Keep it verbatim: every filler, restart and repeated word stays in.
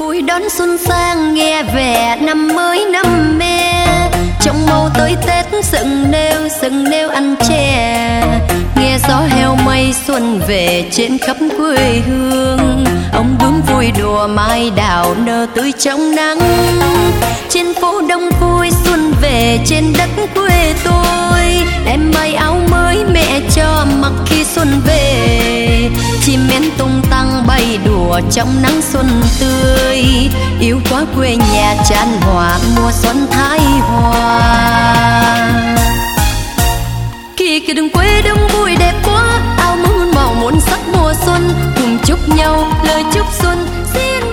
vui đón xuân sang, nghe vẻ năm mới năm me. Trong màu tới Tết dựng nêu dựng nêu ăn chè, nghe gió heo mây xuân về trên khắp quê hương. Ông bướm vui đùa mai đào nở tươi trong nắng, trên phố đông vui xuân về trên đất quê tôi. Em may áo mới mẹ cho mặc khi xuân về, chim én tung tăng bay đùa trong nắng xuân tươi. Yêu quá quê nhà tràn hòa mùa xuân thái hòa. Kỳ kỳ đừng quê đông vui đẹp quá, áo muôn màu muôn sắc mùa xuân, cùng chúc nhau lời chúc xuân xin